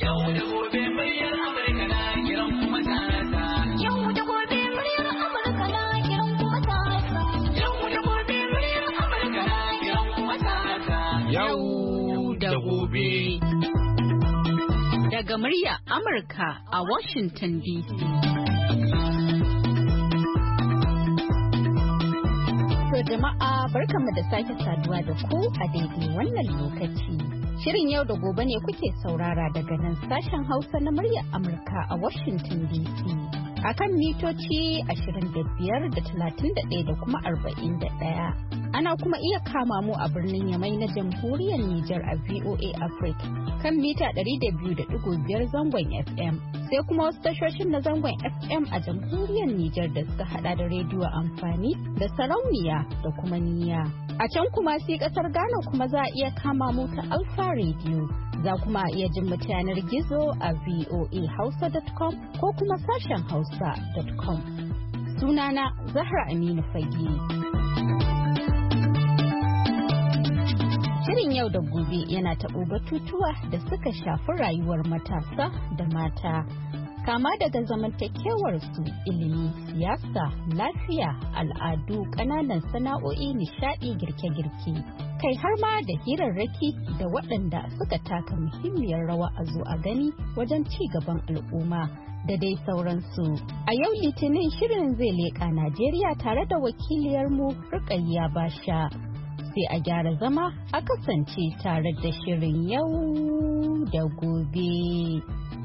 Yau da gobe muryar Amurka na kiran kuma ta. Yau da gobe muryar Amurka na kiran kuma ta. Yau da gobe muryar Amurka na kiran kuma ta. Yau da gobe. Daga muryar Amurka a Washington DC. To jama'a barkanmu da sake saduwa da ku a daidai wannan lokaci. Shirin yau da gobe ne kuke saurara daga nan sashen Hausa na muryar Amurka a Washington DC. A kan mitoci 25 da 31 da kuma 41. Ana kuma iya kama mu a birnin Yamai na Jamhuriyar Nijar a VOA Africa kan mita 200.5 zangon FM. Sai kuma wasu tashoshin na zangon FM a Jamhuriyar Nijar da suka hada da rediyo amfani da sarauniya da kuma niyya. A can kuma sai kasar Ghana kuma za a iya kama mu ta Alpha Radio. Za kuma iya jin mu yanar gizo a voahausa.com ko kuma sashen hausa.com. Sunana Zahra Aminu Fage. Shirin yau da gobe yana taɓo batutuwa da suka shafi rayuwar matasa da mata. Kama daga zamantakewarsu, ilimi, siyasa, lafiya, al'adu, ƙananan sana'o'i, nishaɗi, girke-girke. Kai har ma da hirarraki da waɗanda suka taka muhimmiyar rawa a zo a gani wajen ci gaban al'umma da dai sauransu. A yau Litinin shirin zai leƙa Najeriya tare da wakiliyarmu Rukayya Basha. Sai a gyara zama a kasance tare da shirin yau da gobe.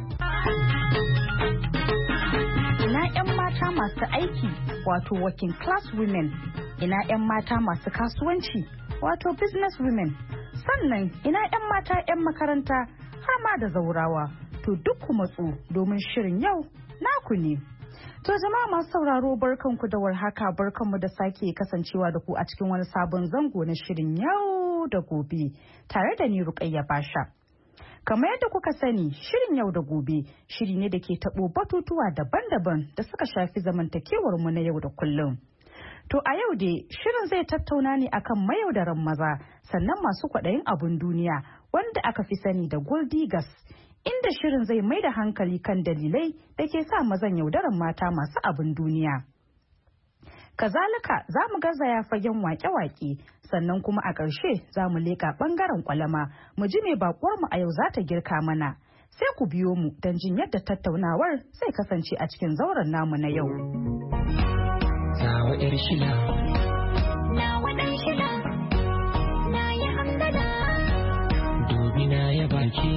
Ina 'yan mata masu aiki wato working class women, ina 'yan mata masu kasuwanci wato business women, sannan ina 'yan mata 'yan makaranta har ma da zaurawa. To duk ku matsu domin shirin yau naku ne. To jama'a masu sauraro barkanku da warhaka, barkanmu da sake kasancewa da ku a cikin wani sabon zango na shirin yau da gobe tare da ni Rukayya Basha. Kamar yadda kuka sani, shirin yau da gobe shiri ne da ke taɓo batutuwa daban-daban da suka shafi zamantakewar mu na yau da kullum. To a yau dai shirin zai tattauna ne akan mayaudaran maza sannan masu kwaɗayin abun duniya wanda aka fi sani da gold diggers. Inda shirin zai mai da hankali kan dalilai da ke sa mazan yaudaran mata masu abin duniya. Kazalika za mu garzaya fagen wake-wake sannan kuma a ƙarshe za mu leƙa ɓangaren ƙwalama mu ji mai baƙuwarmu a yau za ta girka mana. Sai ku biyo mu don jin yadda tattaunawar zai kasance a cikin zauren namu na yau. Tawa 'yar shila, nawa ɗan shila, na yi hamdala, dubi na ya baki.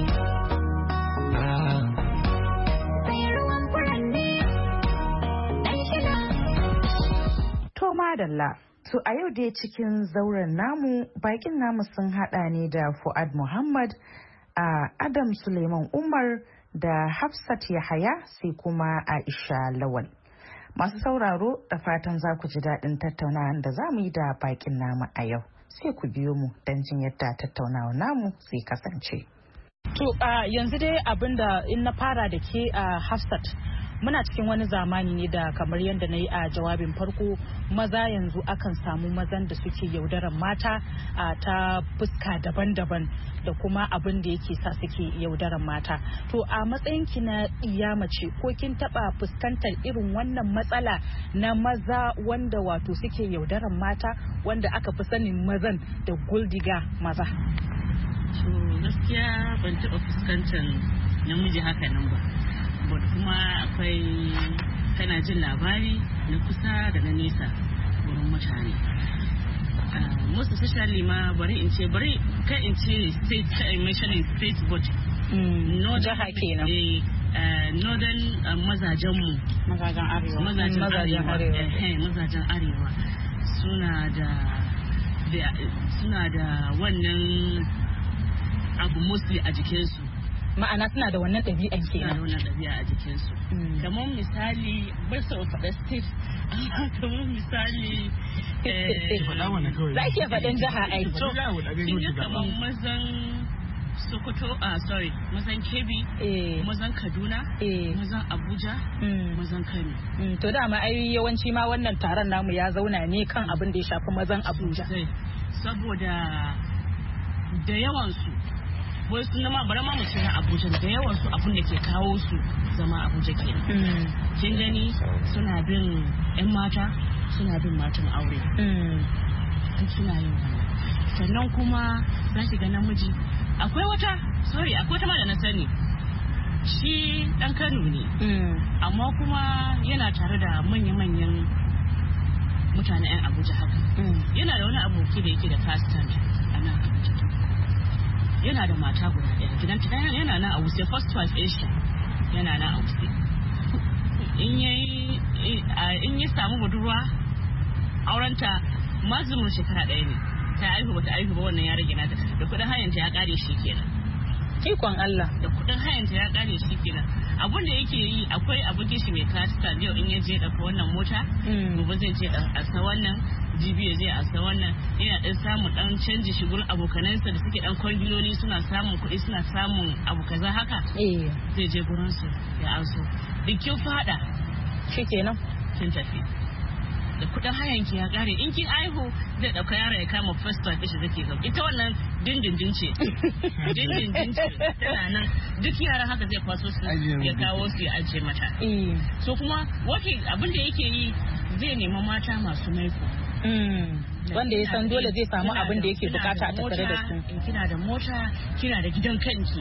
Madalla. To a yau dai cikin zauren namu bakin namu sun hada ne da Fuad Muhammad, Adam Suleiman Umar da Hafsat Yahaya sai kuma Aisha Lawal. Masu sauraro da fatan za ku ji daɗin tattaunawa da za mu yi da bakin namu a yau. Sai ku biyo mu don jin yadda tattaunawa namu sai kasance. To yanzu dai abinda in na fara da ke Hafsat. Muna cikin wani zamani ne da kamar yadda na yi a jawabin farko, maza yanzu akan samu mazan da suke yaudaran mata ta fuska daban-daban da kuma abin da yake sa suke yaudaran mata. To a matsayinki na iya mace ko kin taba fuskantar irin wannan matsala na maza wanda wato suke yaudaran mata wanda aka fi sanin mazan da guldiga maza? To gaskiya ban taba fuskantar namiji haka nan ba. Kuma akwai kana jin labari na kusa da na nesa wurin mutane. Most especially ma bari kan in ce state, mentioning state but jaha kenan. Northern mazajen arewa suna da wannan abu mostly a jikinsu. Ma'ana suna da wannan ɗabi'an kenan. Suna da wannan ɗabi'a a jikinsu. Kamar misali, bai sau faɗa state, kamar misali za ki iya faɗin jiha aiki. Kin ga kamar mazan Sokoto, mazan Kebbi, mazan Kaduna, mazan Abuja, mazan Kano. To dama ai yawanci ma wannan taron namu ya zauna ne kan abin da ya shafi mazan Abuja. Saboda da yawansu, wai sun ma bara ma mu ce na Abuja da yawan su abun da ke kawo su zama Abuja kenan. Kin gani suna bin yan mata, suna bin matan aure. Duk suna yin wannan. Sannan kuma za ki ga namiji akwai wata ma da na sani shi dan Kano ne amma kuma yana tare da manya-manyan mutane 'yan Abuja haka. Yana da wani aboki da yake da fastant a nan Abuja. Yana da mata guda ɗaya gidan ta yana nan a Wuse, first wife Asia yana nan a Wuse. In ya samu budurwa aurenta mazumin shekara ɗaya ne, ta aihu bata aihu ba wannan ya rage nata, da kuɗin hayanta ya ƙare shi kenan. Ikon Allah. Da kuɗin hayanta ya ƙare shi kenan. Abun da yake yi akwai abokin shi mai kasta yau in ya je ɗauka wannan mota, gobe zai je a sa wannan, jibi ya je a sa wannan, yana ɗan samun ɗan canji shi gurin abokanansa da suke ɗan kwangiloli suna samun kuɗi suna samun abu kaza haka. Zai je gurin su ya aso. Bikin fada. Shi kenan. Kin tafi. Da kudin hayan ki ya kare in kin aihu zai dauka yaro ya kama first wife shi zake zo ita wannan dindindin ce tana nan duk yaran haka zai kwaso su ya kawo su ya ajiye mata. So kuma abin da yake yi zai nema mata masu maiko wanda ya san dole zai samu abin da yake bukata a tattare da su. Kina da mota, kina da gidan kanki,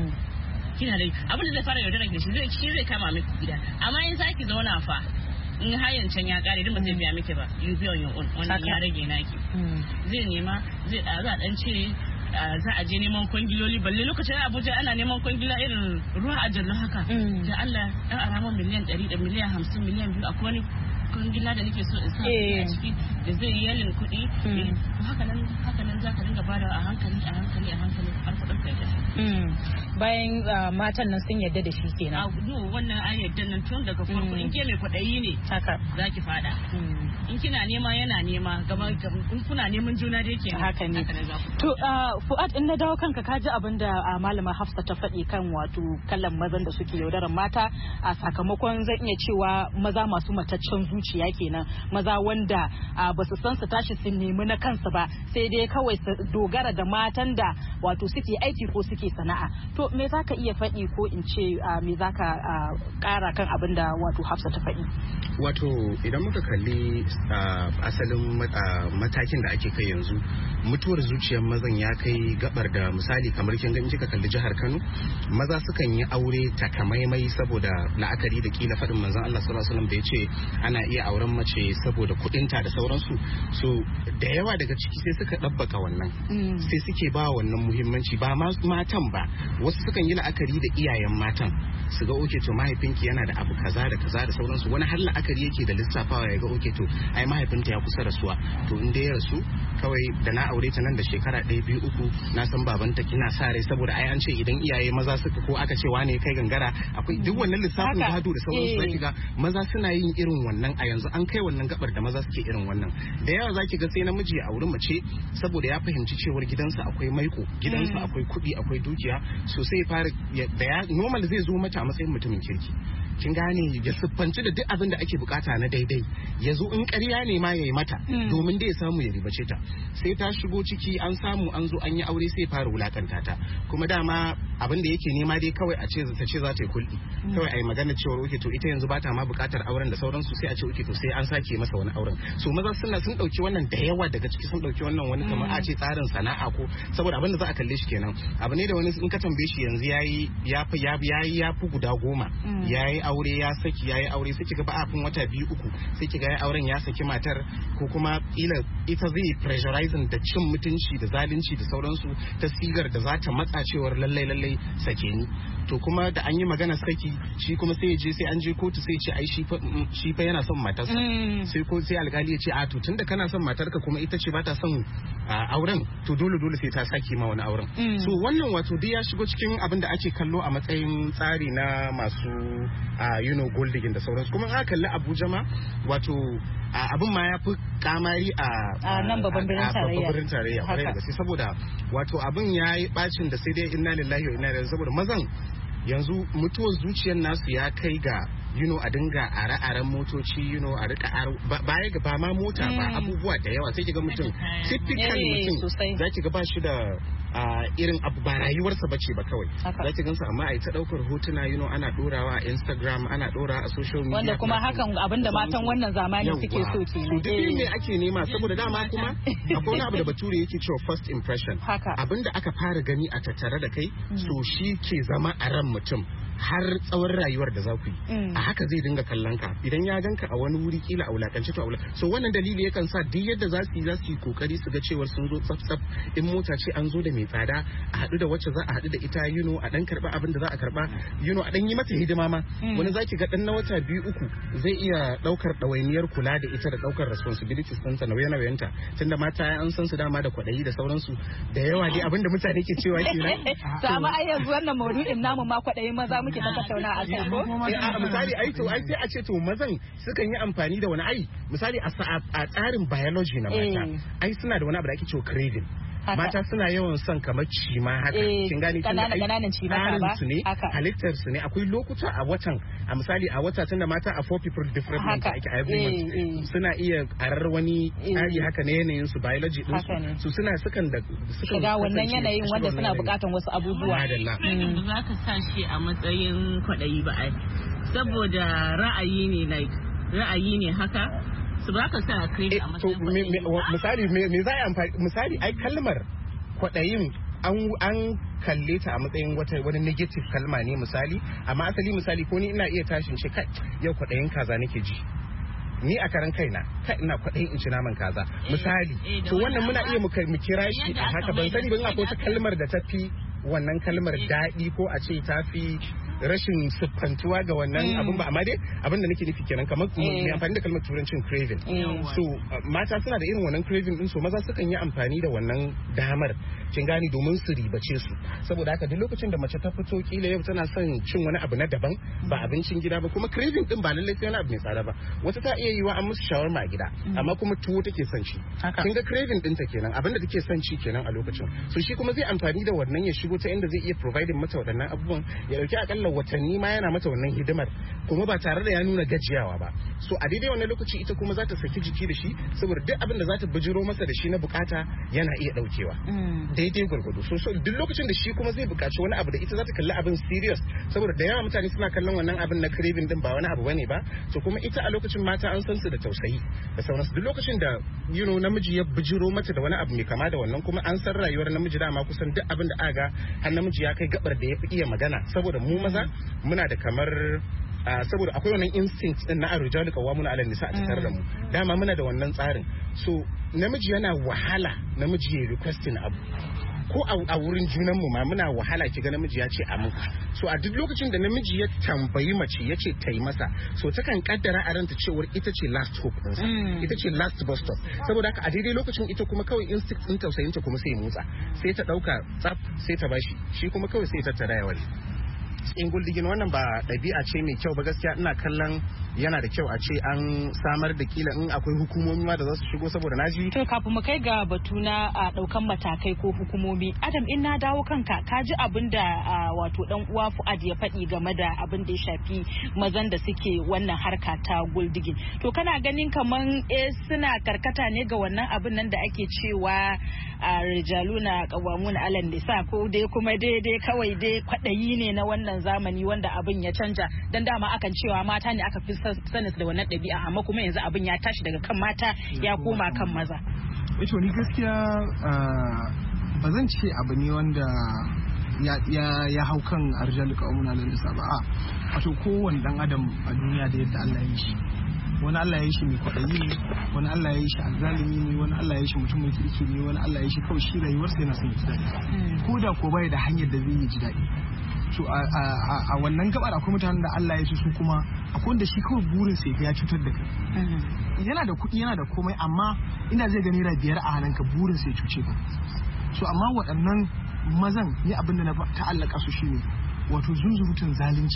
kina da abin da zai fara yaudara ki shi zai kama miki gida, amma in zaki zauna fa in hayan can ya kare duk ba zai biya miki ba, you be on your own, wannan ya rage naki. Zai nema zai za dan ce za a je neman kwangiloli, balle lokacin Abuja ana neman kwangila irin ruwa a jallo haka da Allah dan araman miliyan 100 da miliyan 50 miliyan 2 akwai wani kwangila da nake so in sa a ciki da zai yi yalin kuɗi. Haka nan za ka dinga bada a hankali har kuɗin kai bayan matan nan sun yarda da shi kenan. Wannan an yarda nan tun daga farko in ke mai kwaɗayi ne haka za ki fada. In kina nema yana nema gaba in kuna neman juna da yake haka ne. To Fuad, in na dawo kanka ka ji abin da malama Hafsa ta faɗi kan wato kallon mazan da suke yaudaran mata a sakamakon zan iya cewa maza masu mataccen zuciya kenan, maza wanda ba su san su tashi su nemi na kansu ba sai dai kawai su dogara da matan da wato suke aiki ko suke sana'a. To me za ka iya faɗi ko in ce me za ka ƙara kan abin da wato Hafsa ta faɗi? Wato idan muka kalli asalin matakin da ake kai yanzu, mutuwar zuciyar mazan ya kai gabar da misali kamar kin ga kika kalli jihar Kano, maza sukan yi aure takamaimai saboda la'akari da kila faɗin manzon Allah sallallahu alaihi wasallam da yace ana iya auren mace saboda kuɗinta da sauransu. So da yawa daga ciki sai suka ɗabbaka wannan, sai suke ba wannan muhimmanci, ba matan ba, wasu sukan yi la'akari da iyayen matan su ga oke to mahaifinki yana da abu kaza da kaza da sauransu, wani har la'akari yake da lissafawa ya ga oke to ai mahaifinta ya kusa rasuwa, to in dai ya rasu kawai da na aure ta nan da shekara 1 2 3 na san babanta kina sa rai saboda ai an ce idan iyaye maza suka ko aka ce wane kai gangara akwai duk wannan lissafin gado da sauransu. Zaki ga maza suna yin irin wannan a yanzu, an kai wannan gabar da maza suke irin wannan. Da yawa zaki ga sai namiji ya auri mace saboda ya fahimci cewar gidansa akwai maiko, gidansa akwai kuɗi akwai dukiya, so sai fara normal zai zo mata a matsayin mutumin kirki, kin gane, ya siffanci da duk abin da ake bukata na daidai, ya zo in ƙarya ne ma ya yi mata domin dai ya samu ya ribace ta. Sai ta shigo ciki an samu an zo an yi aure sai fara wulakanta ta, kuma dama abin da yake nema dai kawai a ce ta ce za ta yi kulɗi, kawai a yi magana cewa oke to ita yanzu ba ta ma bukatar auren da sauransu, sai a ce oke to sai an sake masa wani auren. So maza sun dauki wannan, da yawa daga ciki sun dauki wannan wani kamar a ce tsarin sana'a ko saboda abin da za a kalle shi kenan. Abu ne da wani in ka tambaye shi yanzu ya fi guda 10 yayi aure ya saki, yayi aure sai kiga ba a fin wata 2 3 sai kiga yayi auren ya saki matar, ko kuma kila ita zai pressurizing da cin mutunci da zalunci da sauransu ta sigar da za ta matsa cewar lallai sake ni. To kuma da an yi magana saki shi kuma sai ya je sai an je kotu sai ce ai shi fa yana son matarsa, sai alkali ya ce a to tunda kana son matarka kuma ita ce ba ta son auren to dole sai ta saki ma wani auren. So wannan wato duk ya shigo cikin abin da ake kallo a matsayin tsari na masu gold digging da sauransu. Kuma aka kalli Abuja ma wato abin ma ya fi kamari a nan babban birnin tarayya kwarai da gaske, saboda wato abin ya yi bacin da sai dai inna lillahi wa inna ilaihi, saboda mazan yanzu mutuwar zuciyar nasu ya kai ga a dinga are-aren motoci a rika baya ga ba ma mota ba abubuwa da yawa sai kiga mutum typical mutum za ki ga ba shi da irin abu ba rayuwarsa bace ba kawai za ki gansu amma a yi ta daukar hotuna ana dorawa a Instagram ana dora a social media wanda kuma hakan abinda matan wannan zamani suke so ke duk ne ake nema saboda dama kuma akwai wani abu da bature yake cewa first impression abinda aka fara gani a tattare da kai so shi ke zama a ran mutum har tsawon rayuwar da za ku yi a haka zai dinga kallon ka idan ya ganka a wani wuri kila a wulakance to so wannan dalili yakan sa duk yadda za su yi kokari su ga cewar sun zo tsaf in mota ce an zo da mai tsada a haɗu da wacce za a haɗu da ita a dan karba abin da za a karba a dan yi mata hidima ma wani zaki ga dan na wata 2-3 zai iya daukar ɗawainiyar kula da ita da daukar responsibilities ɗinta nauye-nauyenta tunda mata an san su dama da kwaɗayi da sauransu da yawa dai abin da mutane ke cewa kenan sama ai yanzu wannan maudu'in namu ma kwaɗayin maza muke ta tattauna a kai ko misali ai sai a ce to mazan sukan yi amfani da wani misali a tsarin biology na mata ai suna da wani abu da ake cewa craving mata suna yawan son kamar cima haka kin gani kananan cima ba su ne halittar su ne akwai lokuta a watan a misali a wata tunda mata a 4 people different months ake every month suna iya arar wani tsari haka na yanayin su biology din su sukan shiga wannan yanayin wanda suna bukatan wasu abubuwa ba za ka sa shi a matsayin kwaɗayi ba ai saboda ra'ayi ne haka su ba ka sa kai a matsayin misali ai kalmar kwaɗayin an kalle ta a matsayin wani negative kalma ne misali amma asali misali ko ni ina iya tashin ce kai yau kwaɗayin kaza nake ji ni a karan kaina ina kwaɗayin in ci naman kaza misali to wannan muna iya mu kira shi a haka ban sani ban akwai wata kalmar da ta fi wannan kalmar daɗi ko a ce ta fi rashin siffantuwa ga wannan abin ba amma dai abin da nake nufi kenan kamar mai amfani da kalmar turancin craving so mata suna da irin wannan craving din so maza sukan yi amfani da wannan damar kin gani domin su ribace su saboda haka duk lokacin da mace ta fito kila yau tana son cin wani abu na daban ba abincin gida ba kuma craving din ba lallai sai wani abu mai tsada ba wata ta iya yiwa an musu shawarma a gida amma kuma tuwo take son ci kin ga craving din ta kenan abin da take son ci kenan a lokacin so shi kuma zai amfani da wannan ya shigo ta inda zai iya providing mata waɗannan abubuwan ya dauki akalla watanni ma yana mata wannan hidimar kuma ba tare da ya nuna gajiyawa ba so a daidai wannan lokaci ita kuma za ta saki jiki da shi saboda duk abin da za ta bijiro masa da shi na bukata yana iya daukewa daidai gwargwado so duk lokacin da shi kuma zai bukaci wani abu da ita za ta kalli abin serious saboda da yawa mutane suna kallon wannan abin na craving din ba wani abu bane ba so kuma ita a lokacin mata an san su da tausayi da sauransu duk lokacin da namiji ya bijiro mata da wani abu mai kama da wannan kuma an san rayuwar namiji dama kusan duk abin da aka ga har namiji ya kai gabar da ya fi iya magana saboda mu maza muna da kamar saboda akwai wannan instinct din na arjalu qawwamuna 'ala nisa a tattare da mu dama muna da wannan tsarin so namiji yana wahala namiji ya requesting abu ko a wurin junan mu ma muna wahala kiga namiji ya ce amin so a duk lokacin da namiji ya tambayi mace ya ce ta yi masa so takan kaddara a ranta cewar ita ce last hope ɗinsa ita ce last bus stop saboda haka a daidai lokacin ita kuma kawai instinct ɗin tausayin ta kuma sai motsa sai ta ɗauka tsaf sai ta bashi shi kuma kawai sai ta tara ya wani in guldigin wannan ba ɗabi'a ce mai kyau ba gaskiya ina kallon yana da kyau a ce an samar da kila in akwai hukumomi ma da za su shigo saboda naji to kafin mu kai ga batu na daukan matakai ko hukumomi Adam in na dawo kanka ka ji abin da wato dan uwa Fuad ya faɗi game da abin da ya shafi mazan da suke wannan harka ta guldigin to kana ganin kaman suna karkata ne ga wannan abin nan da ake cewa rijaluna qawwamuna 'ala nisa ko dai kuma dai kawai dai kwadayi ne na wannan zamani wanda abin ya canja dan dama akan cewa mata ne aka fi sanin da wannan ɗabi'a amma kuma yanzu abin ya tashi daga kan mata ya koma kan maza. Ito ni gaskiya ba zan ce abu ne wanda ya hau kan arjal qawmuna lil nisa ba wato kowanne dan adam a duniya da yadda Allah ya yi shi wani Allah ya yi shi mai kwaɗayi ne wani Allah ya yi shi azzalimi ne wani Allah ya yi shi mutum mai kirki ne wani Allah ya yi shi kawai shi rayuwarsa yana son ya ji daɗi ko da ko bai da hanyar da zai yi ji daɗi so a wannan gabar akwai mutanen da Allah ya ce su kuma akwai wanda shi kawai burin sai ya cutar da kai yana da kuɗi yana da komai amma ina zai ga naira 5 a hannunka burin sai cuce ka so amma waɗannan mazan ni abin da na ta'allaka su shine wato zunzurutun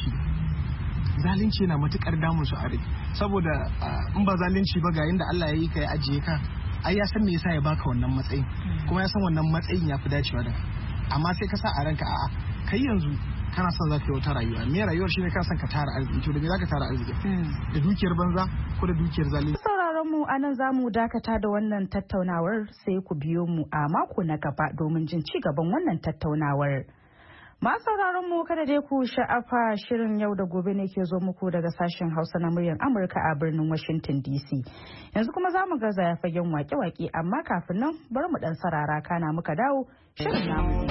zalunci yana matukar damun su a rai saboda in ba zalunci ba ga yanda Allah ya yi ka ya ajiye ka ai ya san me yasa ya baka wannan matsayin kuma ya san wannan matsayin ya fi dacewa da amma sai ka sa a ranka a'a kai yanzu kana son za ka yi wata rayuwa. Me rayuwar shi ne ka son ka tara arziki. To da me za ka tara arziki? Da dukiyar banza ko da dukiyar zalunci? Sauraron mu anan za mu dakata da wannan tattaunawar, sai ku biyo mu a mako na gaba domin jin ci gaban wannan tattaunawar. Masu sauraron mu kada dai ku sha'afa, shirin yau da gobe ne ke zo muku daga sashen Hausa na muryar Amurka a birnin Washington DC. Yanzu kuma za mu gaza ya fagen wake-wake, amma kafin nan bari mu dan sarara kana muka dawo shirin namu.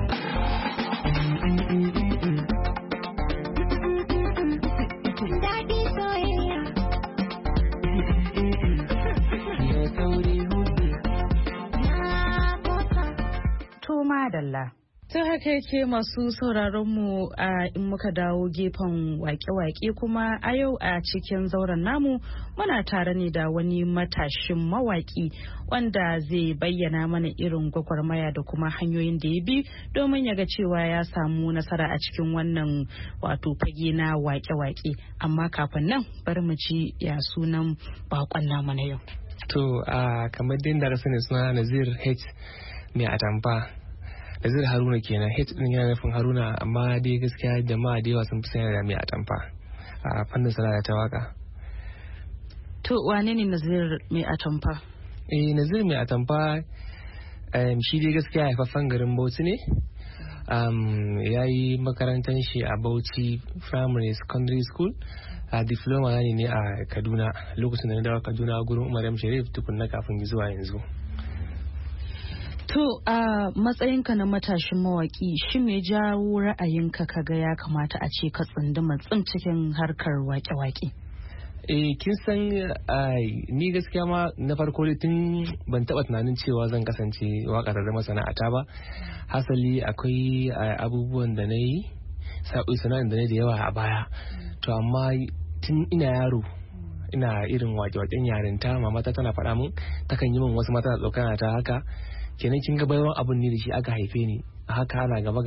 To madalla. Ta haka yake masu sauraron mu in muka dawo gefen wake-wake kuma a yau a cikin zauren namu muna tare ne da wani matashin mawaki wanda zai bayyana mana irin gwagwarmaya da kuma hanyoyin da ya bi domin ya ga cewa ya samu nasara a cikin wannan wato fage na wake-wake. Amma kafin nan bari mu ji ya sunan bakon namu na yau. To kamar da rasu ne suna Nazir H mai atamfa. Nazir Haruna kenan, H din yana nufin Haruna, amma dai gaskiya jama'a da yawa sun fi sani da mai atamfa a fannin sana'a ta waka. To wane ne Nazir mai atamfa? Nazir mai atamfa shi dai gaskiya haifaffen garin Bauchi ne. Ya yi makarantar shi a Bauchi Primary Secondary School. Diploma ne a Kaduna lokacin da na dawo Kaduna gurin Umar M. Sharif tukunna kafin zuwa yanzu. To a matsayinka na matashin mawaki, shi me jawo ra'ayinka kaga ya kamata a ce ka tsunduma cikin harkar wake-wake? Kin san ni gaskiya ma na farko tun ban taba tunanin cewa zan kasance waƙar da masana'ata ba. Hasali akwai abubuwan da na yi sana'ar da na da yawa a baya. To amma tun ina yaro ina irin wake-waken yarinta, mamata tana faɗa min, takan yi min wasu mata tsokana ta haka. Kenan kin ga bayan abun ne da shi aka haife ni, haka ana gaba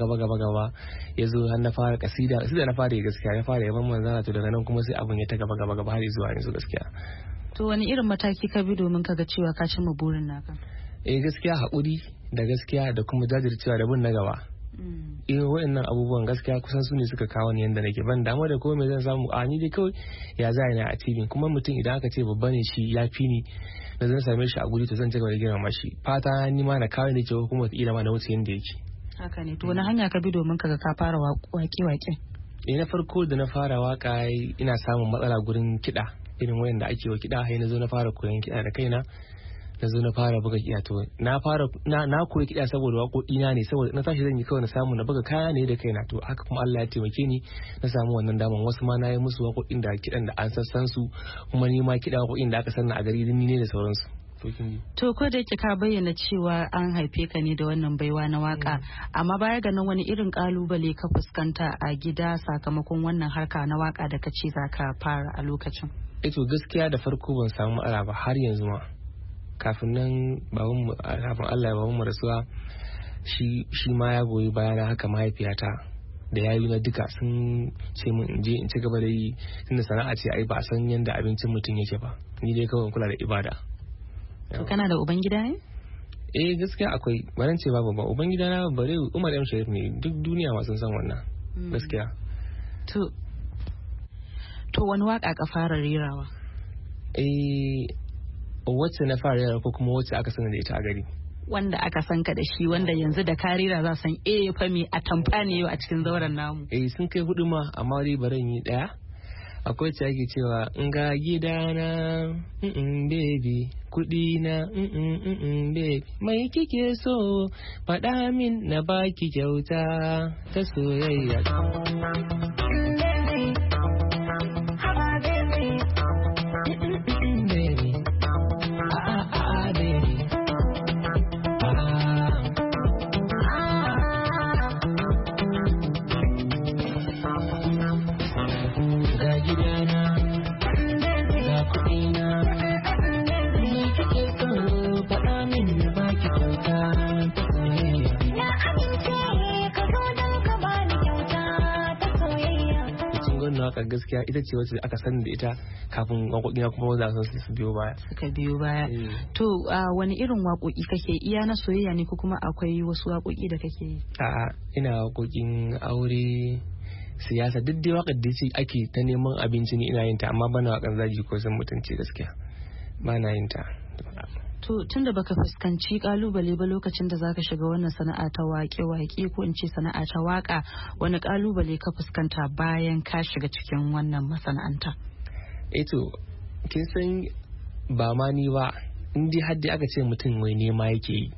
ya zo har na fara kasida na fara gaskiya, na fara yaban manzana, to daga nan kuma sai abun ya ta gaba har zuwa yanzu gaskiya. To wani irin mataki ka bi domin ka ga cewa ka cimma burin naka? Gaskiya haƙuri da gaskiya da kuma jajircewa da bin na gaba. Waɗannan abubuwan gaskiya kusan su ne suka kawo ni yanda nake, ban damu da komai zan samu ni dai kawai ya za ni a TV. Kuma mutum idan aka ce babba ne shi ya fi ni da zan same shi a guri, to zan ci gaba da girmama shi. Fata ni ma na kawo ne cewa kuma wata ma na wuce yanda yake. Haka ne. To wani hanya ka bi domin ka ga ka fara wake-wake? Na farko da na fara waka ina samun matsala gurin kiɗa, irin wayanda ake wa kiɗa, sai na zo na fara koyon kiɗa da kaina. Na zo na fara buga kiɗa, to na koyi kiɗa saboda waƙoƙina ne, saboda na tashi zan yi kawai na samu na buga kaya ne da kaina. To haka kuma Allah ya taimake ni na samu wannan daman. Wasu ma na yi musu waƙoƙin da kiɗan da an sassan su, kuma ni ma kiɗa waƙoƙin da aka sanna a gari ni ne da sauransu. To ko da yake ka bayyana cewa an haife ka ne da wannan baiwa na waka, amma baya ga nan wani irin kalubale ka fuskanta a gida sakamakon wannan harka na waka da ka ce za ka fara a lokacin? To gaskiya da farko ban samu matsala ba har yanzu ma. Kafin nan kafin Allah ya bamu rasuwa, shi ma ya goyi bayana, haka mahaifiyata da yayi na duka sun ce min in je in ci gaba da yi, tunda sana'a ce ai ba san yanda abincin mutum yake ba, ni dai kawai kula da ibada. To kana da uban gida ne? Gaskiya akwai, baran ce babu ba, uban gida na bare Umar M. Sharif ne, duk duniya ma sun san wannan gaskiya. To wani waka ka fara rerawa? Wacce na fara rera ko kuma wacce aka sani da ita a gari? Wanda aka san ka da shi, wanda yanzu da ka rera za san fa me atamfa ne yau a cikin zauren namu. Sun kai 4 ma, amma dai baran yi daya. Akwai ce ake cewa in ga gidana baby, kudi na baby, mai kike so faɗa min na baki kyauta ta soyayya. waka gaskiya ita ce wacce aka sani da ita kafin waƙoƙi na kuma wanda su biyo baya. Suka biyo baya. To wani irin waƙoƙi kake iya na soyayya ne ko kuma akwai wasu waƙoƙi da kake yi? A'a ina waƙoƙin aure siyasa duk dai waƙar da ce ake ta neman abinci ne ina yin ta amma bana waƙar zagi ko san mutunci gaskiya bana yin ta. To tunda baka fuskanci kalubale ba lokacin da zaka shiga wannan sana'a ta waƙe-waƙe ko in ce sana'a ta waƙa, wani kalubale ka fuskanta bayan ka shiga cikin wannan masana'anta? To kin san ba ma ni ba in dai har dai aka ce mutum wai nema yake yi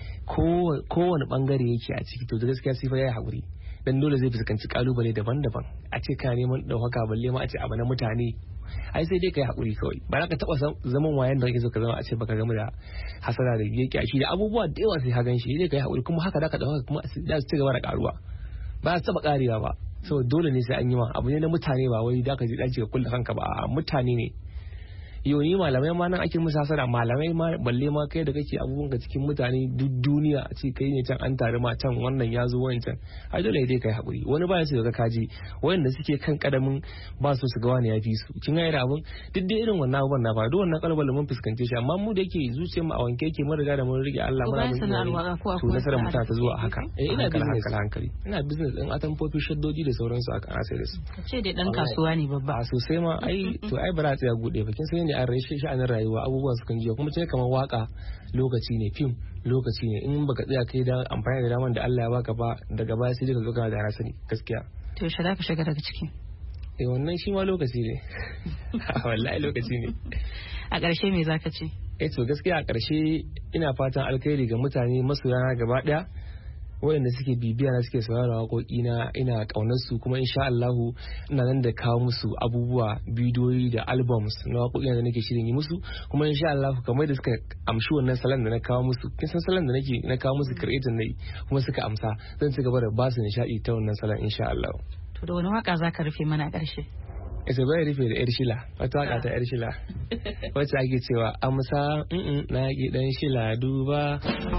kowane bangare yake a ciki to gaskiya sai fa yayi hakuri dan dole zai fuskanci kalubale daban-daban a ce ka neman ɗaukaka balle ma a ce abu na mutane ai sai dai kai hakuri kawai ba za ka taba zaman wayan da kake so ka zama a ce baka gamu da hasara da yake a shi da abubuwa da yawa sai ka gan shi dai kai hakuri kuma haka da ka dauka kuma da su ci gaba da karuwa ba su taba karewa ba so dole ne sai an yi ma abu ne na mutane ba wai da ka ji dace ka kulle kanka ba mutane ne yoni malamai ma nan ake musu hasara malamai ma balle ma kai da kake abubuwan ka cikin mutane duk duniya a ce kai ne can an tare ma can wannan ya zo wancan ai dole dai kai hakuri wani ba ya so ga kaji wayanda suke kan kadamin ba su ga wani ya fi su kin ga abun duk dai irin wannan abubuwan na faru duk wannan kalbalin mun fuskance shi amma mu da yake zuciyar mu a wanke yake mun riga da mun rike Allah muna bin to nasarar mu ta zuwa haka ina hankali ina business din atamfofi shaddoji da sauransu aka sai da su kace dai dan kasuwa ne babba sosai ma ai to ai bara tsaya gude ba kin san a rashin sha'anin rayuwa abubuwan su kan jiya kuma ce kamar waka lokaci ne fim lokaci ne in baka tsaya kai da amfani da daman da Allah ya baka ba daga baya sai ka zo kana da rasani gaskiya to shi da ka shiga daga ciki wannan shi ma lokaci ne wallahi lokaci ne a ƙarshe me zaka ce to gaskiya a ƙarshe ina fatan alkhairi ga mutane masoyana gaba daya wayanda suke bibiya na suke saurara waƙoƙi na ina ƙaunar su kuma insha Allah ina nan da kawo musu abubuwa bidiyoyi da albums na waƙoƙi da nake shirin yi musu kuma insha Allah kamar da suka amshi wannan salon da na kawo musu kin san salon da nake na kawo musu creating nayi kuma suka amsa zan ci gaba da ba su nishadi ta wannan salon insha Allah to da wani waka zaka rufe mana ƙarshe ita bai rufe da yar shila wata waka ta yar shila wacce ake cewa amsa na ki dan shila duba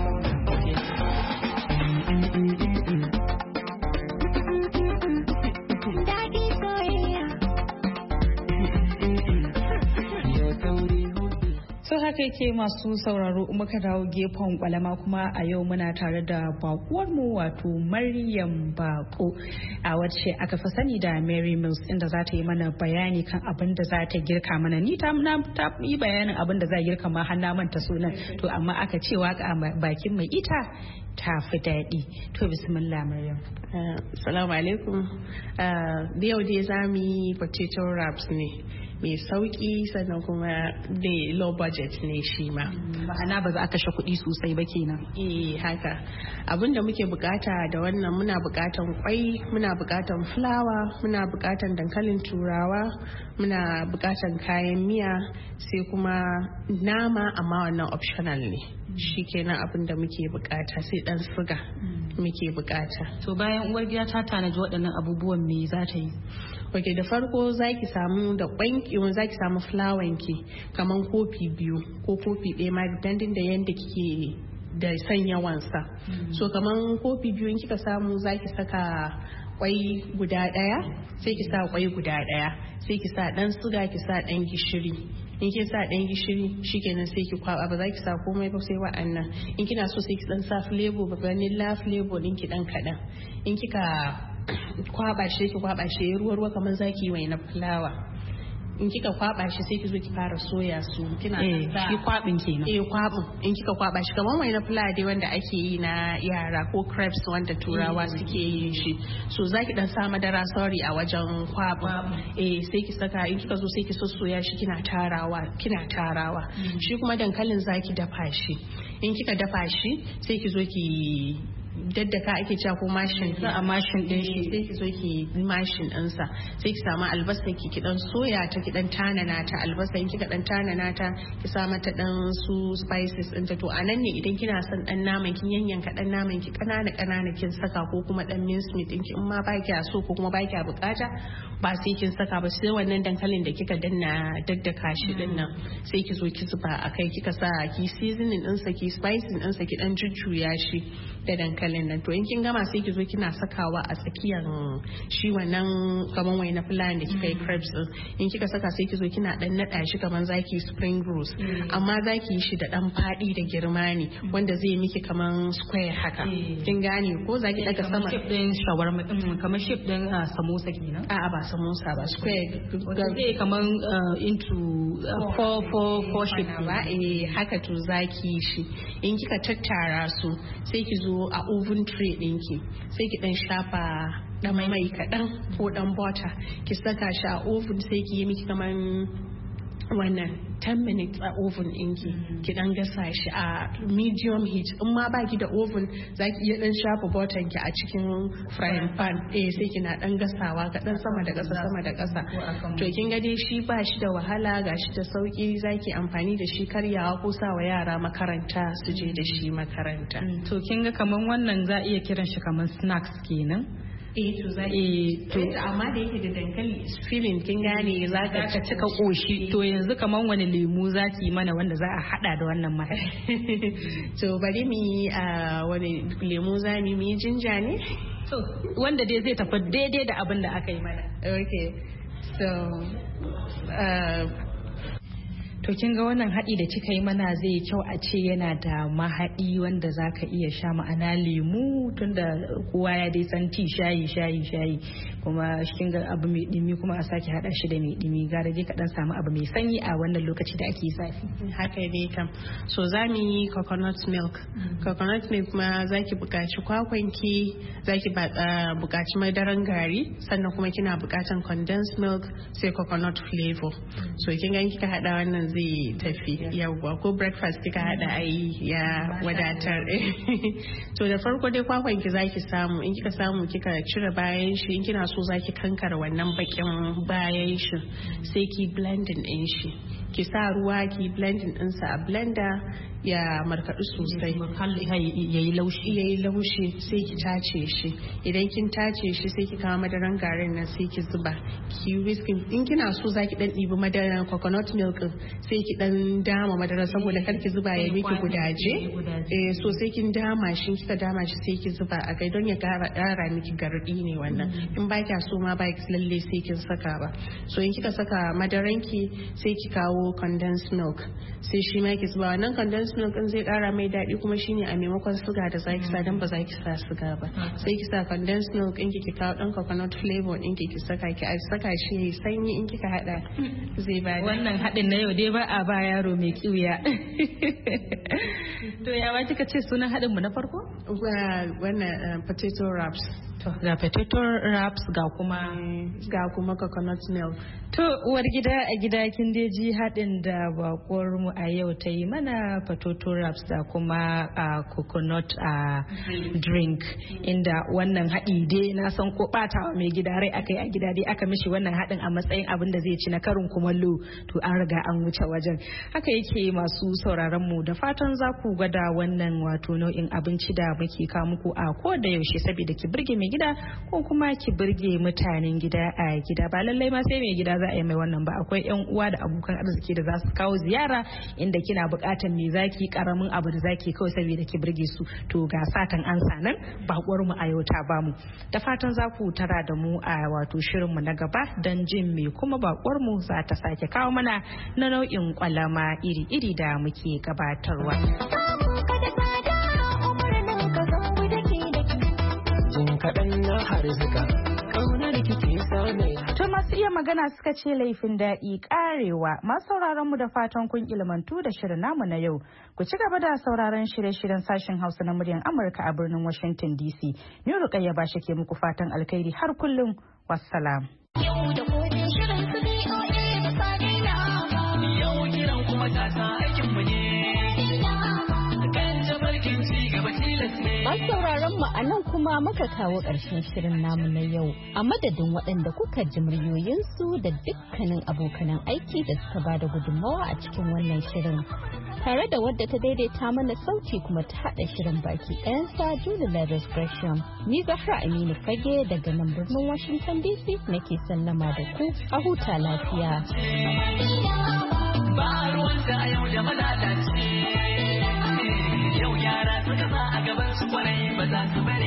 haka yake masu sauraro muka dawo gefen kwalama kuma a yau muna tare da bakuwarmu wato Maryam Bako a wacce aka fi sani da Mary Mills inda za ta yi mana bayani kan abin da za ta girka mana ni ta yi bayanin abin da za a girka ma har na manta sunan to amma aka ce waka a bakin mai ita ta fi daɗi to bismillah Maryam. Assalamu alaikum. Da yau dai za mu yi potato wraps ne mai sauki sannan kuma da low budget ne shi ma. Ma'ana ba za a kashe kuɗi sosai ba kenan. Haka abin da muke bukata da wannan muna bukatan kwai, muna bukatan fulawa, muna bukatan dankalin turawa, muna bukatan kayan miya sai kuma nama amma wannan optional ne. Shi kenan abin da muke bukata sai dan suga muke bukata. To bayan uwar gida ta tanaji waɗannan abubuwan me za ta yi? Ok, da farko zaki samu da kwanki zaki samu fulawan ki kaman kofi 2 ko kofi 1 ma depending da yanda kike da son yawansa. So kaman kofi 2 in kika samu zaki saka kwai guda 1 sai ki sa kwai guda 1 sai ki sa dan suga ki sa dan gishiri. In kin sa dan gishiri shikenan sai ki kwaba ba za ki sa komai ba sai wa'annan. In kina so sai ki dan sa flavor ba vanilla flavor din ki dan kadan. In kika kwaba shi ki kwaba shi ruwa kamar zaki wai na fulawa. In kika kwaba shi sai ki zo ki fara soya su kina sa shi kwabin kenan kwabin in kika kwaba shi kamar wai na fulawa dai wanda ake yi na yara ko crepes wanda turawa suke yin shi so zaki dan sa madara sorry a wajen kwabin sai ki saka in kika zo sai ki soya shi kina tarawa shi kuma dankalin zaki dafa shi in kika dafa shi sai ki zo ki daddaka ake cewa ko mashin a mashin din shi sai ki zo ki mashin ɗinsa sai ki samu albasa ki dan soya ta ki dan tanana ta albasa in kika dan tanana ta ki sa mata dan su spices ɗinta to anan ne idan kina son dan naman kin yanyanka dan naman ki kanana kin saka ko kuma dan mince meat ɗinki in ma ba kya so ko kuma ba kya bukata ba sai kin saka ba sai wannan dankalin da kika danna daddaka shi din nan sai ki zo ki zuba akai kika sa ki seasoning ɗinsa ki spicing ɗinsa ki dan jujjuya shi da dankali dankalin nan to in kin gama sai ki zo kina sakawa a tsakiyar shi wannan kaman wai na fulani da kika yi crepes din in kika saka sai ki zo kina dan nada shi kaman zaki spring rolls amma zaki yi shi da dan fadi da girma ne wanda zai miki kaman square haka kin gane ko zaki daga sama shape din shawarma kamar shape din samosa kenan a'a ba samosa ba square zai kaman into four shape ba haka to zaki shi in kika tattara su sai ki zo a oven tray ɗinki sai ki dan shafa dan mai kaɗan ko dan butter ki saka shi a oven sai ki yi miki kaman wannan 10 minutes a oven ɗinki ki dan gasa shi a medium heat in ma baki da oven zaki iya dan shafa butter ki a cikin frying pan sai kina dan gasawa kaɗan sama da ƙasa to kin ga dai shi ba shi da wahala gashi da sauki zaki amfani da shi karyawa ko sawa yara makaranta su je da shi makaranta to kin ga kaman wannan za iya kiran shi kaman snacks kenan to amma da yake da dankali filin kin gane za ka cika koshi to yanzu kaman wani lemu zaki mana wanda za a hada da wannan mai to bari mu yi wani lemu za mu yi jinja ne to wanda dai zai tafi daidai da abin da aka yi mana okay so to kin ga wannan haɗi da kika yi mana zai kyau a ce yana da mahaɗi wanda zaka iya sha ma'ana lemu tunda kowa ya dai san ti shayi kuma kin ga abu mai dimi kuma a sake hada shi da mai dimi gara dai ka dan samu abu mai sanyi a wannan lokaci da ake zafi haka dai kam so zamu yi coconut milk kuma zaki buƙaci kwakwanki zaki buƙaci madaran gari sannan kuma kina buƙatan condensed milk sai coconut flavor so kin ga kika hada wannan zai tafi yawwa ko breakfast kika hada ai ya wadatar to da farko dai kwakwanki zaki samu in kika samu kika cire bayan shi in kina so zaki kankara wannan bakin bayan shi sai ki blending din shi ki sa ruwa ki blending din sa a blender ya markaɗu sosai yayi laushi sai ki tace shi idan kin tace shi sai ki kawo madaran garin nan sai ki zuba ki whisking in kina so zaki dan ɗibi madaran coconut milk sai ki dan dama madara saboda kar ki zuba ya miki gudaje so sai kin dama shi kika dama shi sai ki zuba a kai don ya ƙara miki gardi ne wannan in ba kya so ma ba lalle sai kin saka ba so in kika saka madaran ki sai ki kawo condensed milk sai shi ma ki zuba wannan condensed milk din zai kara mai daɗi kuma shine a maimakon suga da zaki sa dan ba zaki sa suga ba sai ki sa condensed milk in ki kawo dan coconut flavor din ki saka shi yayi sanyi in kika hada zai ba wannan hadin na yau dai ba a ba yaro mai kiwiya to yawa kika ce sunan hadin mu na farko wannan potato wraps ga potato wraps ga kuma coconut milk to uwar gida a gida kin dai ji hadin da bakuwar mu a yau ta yi mana potato wraps da kuma coconut drink inda wannan hadi dai na san ko batawa mai gida rai akai a gida dai aka mishi wannan hadin a matsayin abin da zai ci na karin kumallo to an riga an wuce wajen haka yake masu sauraron mu da fatan za ku gwada wannan wato nau'in abinci da muke kawo muku a ko da yaushe saboda ki burge mai gida ko kuma ki burge mutanen gida a gida ba lallai ma sai mai gida za a yi mai wannan ba akwai yan uwa da abokan arziki da za su kawo ziyara inda kina buƙatar me zaki karamin abu da zaki kawai saboda ki burge su to ga satan an sanan bakuwar mu a yau ta bamu da fatan za ku tara da mu a wato shirin mu na gaba dan jin me kuma bakuwar mu za ta sake kawo mana na nau'in kwalama iri-iri da muke gabatarwa. To masu iya magana suka ce laifin daɗi ƙarewa. Masu sauraron mu da fatan kun ilmantu da shirin namu na yau. Ku ci gaba da sauraron shirye-shiryen sashen Hausa na muryar Amurka a birnin Washington DC. Ni Rukayya Basha ke muku fatan alkhairi har kullum. Wassalam. Yau da gobe shirin su BOA da fadin yau kiran kuma ta aikin mu ne. Masu sauraron mu a nan kuma muka kawo ƙarshen shirin namu na yau a madadin waɗanda kuka ji muryoyinsu da dukkanin abokanan aiki da suka ba da gudunmawa a cikin wannan shirin tare da wadda ta daidaita mana sauti kuma ta haɗa shirin baki ɗayansa Julie Leathers Gresham. Ni Zahra Aminu Fage daga nan birnin Washington DC nake sallama da ku a huta lafiya. Ba ruwanta a yau da malalace. Yau yara suka sa a gaban su kwarai ba ba za su bari